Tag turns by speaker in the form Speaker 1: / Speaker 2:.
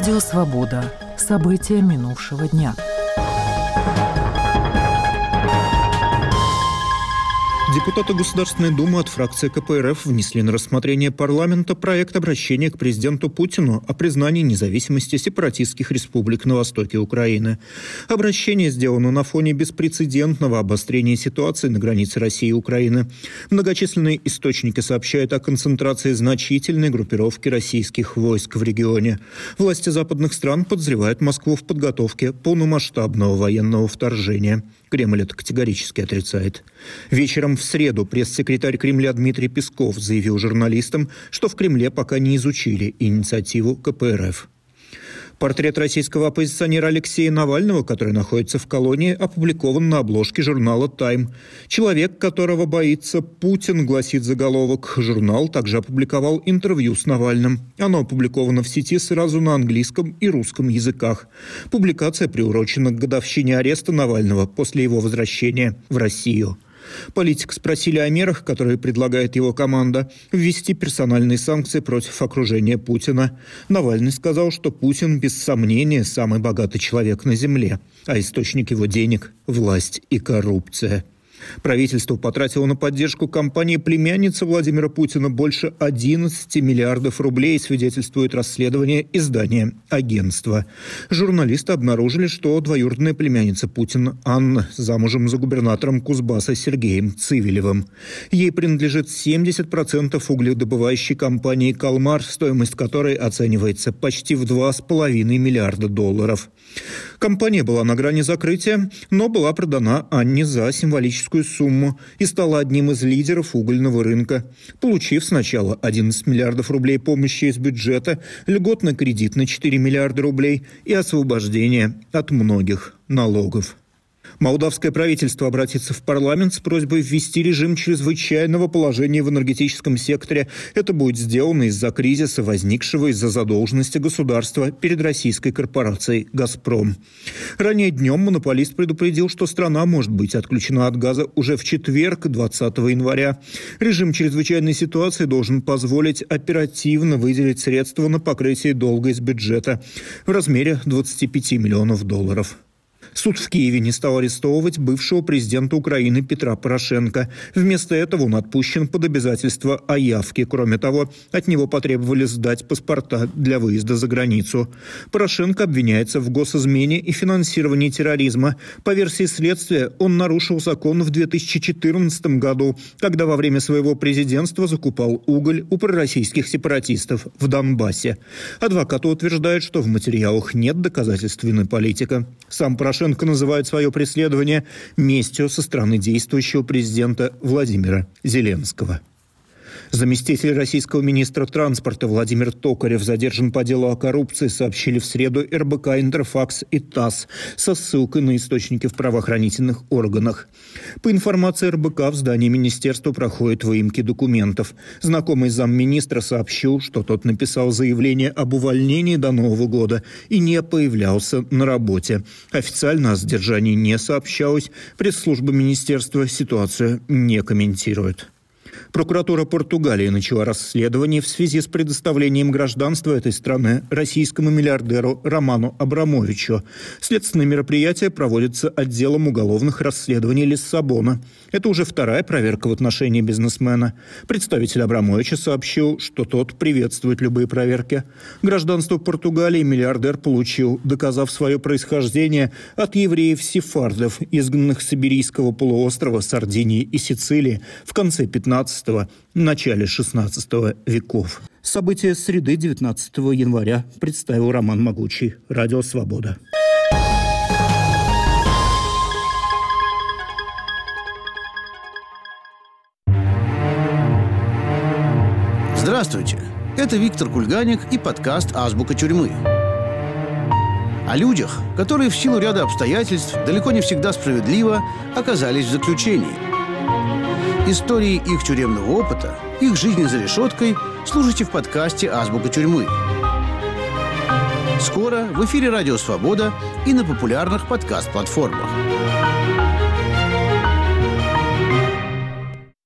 Speaker 1: Радио «Свобода». События минувшего дня.
Speaker 2: Депутаты Государственной Думы от фракции КПРФ внесли на рассмотрение парламента проект обращения к президенту Путину о признании независимости сепаратистских республик на востоке Украины. Обращение сделано на фоне беспрецедентного обострения ситуации на границе России и Украины. Многочисленные источники сообщают о концентрации значительной группировки российских войск в регионе. Власти западных стран подозревают Москву в подготовке полномасштабного военного вторжения. Кремль это категорически отрицает. Вечером в среду пресс-секретарь Кремля Дмитрий Песков заявил журналистам, что в Кремле пока не изучили инициативу КПРФ. Портрет российского оппозиционера Алексея Навального, который находится в колонии, опубликован на обложке журнала «Тайм». «Человек, которого боится Путин», гласит заголовок. Журнал также опубликовал интервью с Навальным. Оно опубликовано в сети сразу на английском и русском языках. Публикация приурочена к годовщине ареста Навального после его возвращения в Россию. Политика спросили о мерах, которые предлагает его команда, ввести персональные санкции против окружения Путина. Навальный сказал, что Путин, без сомнения, самый богатый человек на земле, а источник его денег – власть и коррупция. Правительство потратило на поддержку кампании племянницы Владимира Путина больше 11 миллиардов рублей, свидетельствует расследование издания «Агентство». Журналисты обнаружили, что двоюродная племянница Путина Анна замужем за губернатором Кузбасса Сергеем Цивилевым. Ей принадлежит 70% угледобывающей компании «Калмар», стоимость которой оценивается почти в $2,5 миллиарда. Компания была на грани закрытия, но была продана Анне за символическую сумму и стала одним из лидеров угольного рынка, получив сначала 11 миллиардов рублей помощи из бюджета, льготный кредит на 4 миллиарда рублей и освобождение от многих налогов. Молдавское правительство обратится в парламент с просьбой ввести режим чрезвычайного положения в энергетическом секторе. Это будет сделано из-за кризиса, возникшего из-за задолженности государства перед российской корпорацией «Газпром». Ранее днем монополист предупредил, что страна может быть отключена от газа уже в четверг, 20 января. Режим чрезвычайной ситуации должен позволить оперативно выделить средства на покрытие долга из бюджета в размере $25 миллионов. Суд в Киеве не стал арестовывать бывшего президента Украины Петра Порошенко. Вместо этого он отпущен под обязательство о явке. Кроме того, от него потребовали сдать паспорта для выезда за границу. Порошенко обвиняется в госизмене и финансировании терроризма. По версии следствия, он нарушил закон в 2014 году, когда во время своего президентства закупал уголь у пророссийских сепаратистов в Донбассе. Адвокаты утверждают, что в материалах нет доказательств вины политика. Сам Порошенко называет свое преследование местью со стороны действующего президента Владимира Зеленского. Заместитель российского министра транспорта Владимир Токарев задержан по делу о коррупции, сообщили в среду РБК, Интерфакс и ТАСС со ссылкой на источники в правоохранительных органах. По информации РБК, в здании министерства проходят выемки документов. Знакомый замминистра сообщил, что тот написал заявление об увольнении до Нового года и не появлялся на работе. Официально о задержании не сообщалось. Пресс-служба министерства ситуацию не комментирует. Прокуратура Португалии начала расследование в связи с предоставлением гражданства этой страны российскому миллиардеру Роману Абрамовичу. Следственное мероприятие проводится отделом уголовных расследований Лиссабона. Это уже вторая проверка в отношении бизнесмена. Представитель Абрамовича сообщил, что тот приветствует любые проверки. Гражданство Португалии миллиардер получил, доказав свое происхождение от евреев-сефардов, изгнанных с Иберийского полуострова, Сардинии и Сицилии в конце 15-го, начале 16 веков. События среды 19 января представил Роман Могучий. Радио «Свобода».
Speaker 3: Здравствуйте! Это Виктор Кульганик и подкаст «Азбука тюрьмы». О людях, которые в силу ряда обстоятельств, далеко не всегда справедливо, оказались в заключении. Истории их тюремного опыта, их жизни за решеткой слушайте в подкасте «Азбука тюрьмы». Скоро в эфире «Радио Свобода» и на популярных подкаст-платформах.